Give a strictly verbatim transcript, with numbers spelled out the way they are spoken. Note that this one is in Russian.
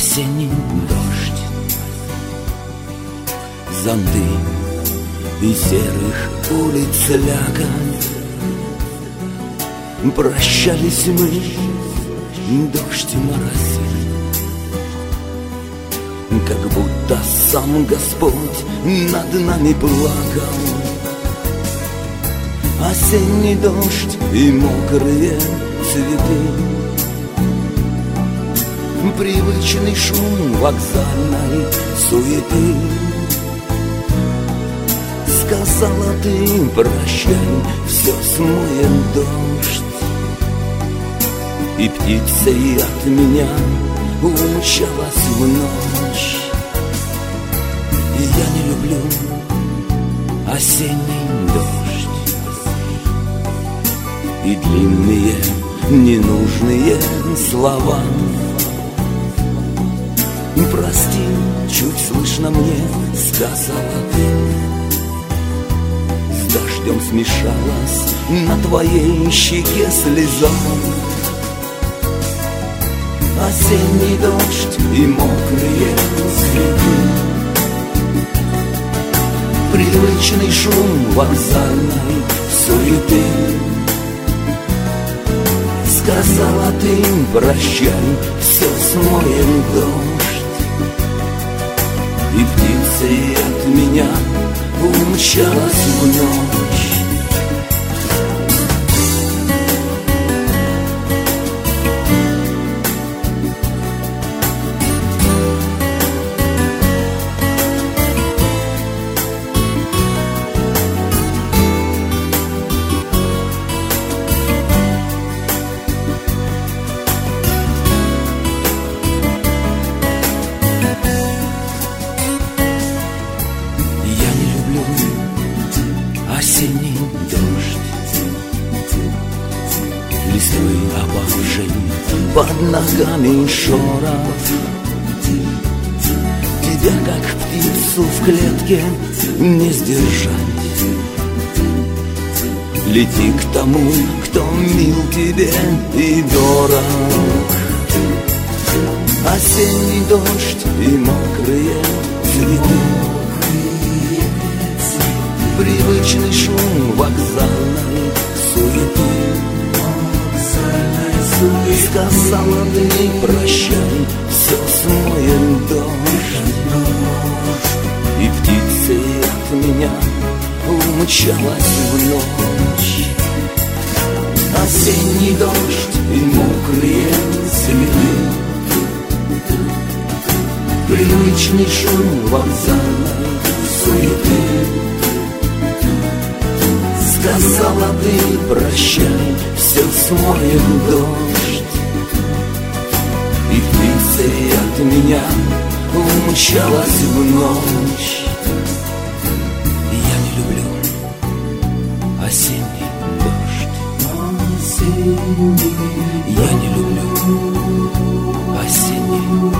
Осенний дождь, зонты и серых улиц слякоть. Прощались мы, дождь моросил, как будто сам Господь над нами плакал. Осенний дождь и мокрые цветы, привычный шум вокзальной суеты. Сказала ты: прощай, все смоет дождь. И птицей от меня умчалась в ночь. И я не люблю осенний дождь и длинные ненужные слова. Прости, чуть слышно мне сказала ты. С дождем смешалась на твоей щеке слеза. Осенний дождь и мокрые цветы, привычный шум вокзальной суеты. Сказала ты: прощай, все смоет дождь. И птицей от меня умчалась в ночь. Осенний дождь, листвы опавшей под ногами шорох. Тебя, как птицу в клетке, не сдержать. Лети к тому, кто мил тебе и дорог. Осенний дождь и мокрые цветы, привычный шум вокзальной суеты. Сказала ты: прощай, все смоет дождь. И птицей от меня умчалась в ночь. Осенний дождь и мокрые цветы, привычный шум вокзальной суеты. Сказала ты: прощай, все смоет дождь. И птицей от меня умчалась в ночь. Я не люблю осенний дождь. Я не люблю осенний